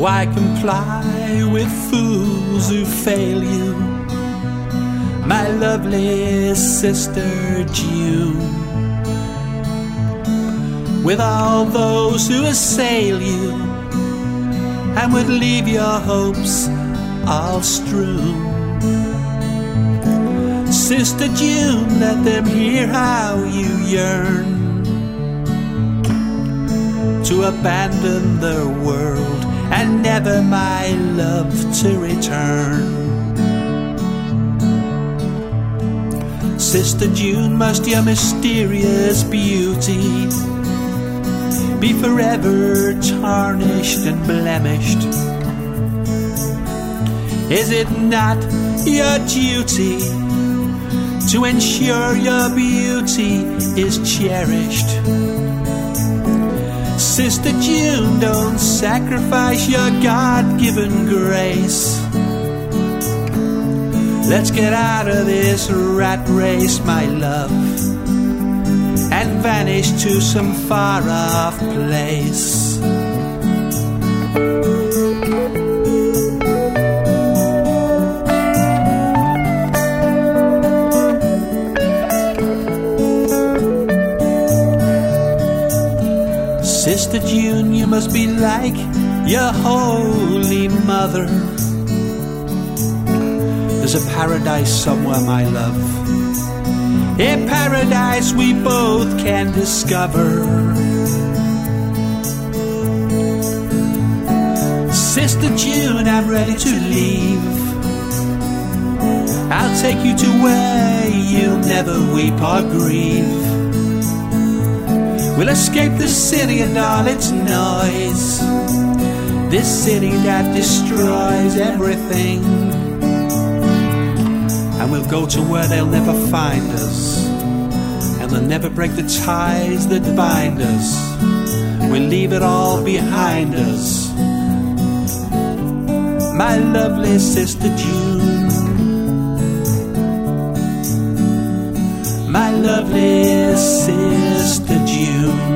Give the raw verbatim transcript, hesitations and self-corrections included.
Why comply with fools who fail you, my lovely sister June? With all those who assail you and would leave your hopes all strewn, Sister June, let them hear how you yearn to abandon the world and never, my love, to return. Sister June, must your mysterious beauty be forever tarnished and blemished? Is it not your duty to ensure your beauty is cherished? Sister June, don't sacrifice your God-given grace. Let's get out of this rat race, my love, and vanish to some far-off place. Sister June, you must be like your holy mother. There's a paradise somewhere, my love, a paradise we both can discover. Sister June, I'm ready to leave. I'll take you to where you'll never weep or grieve. We'll escape the city and all its noise, this city that destroys everything. And we'll go to where they'll never find us, and they'll never break the ties that bind us. We'll leave it all behind us, my lovely Sister June, my lovely Sister June.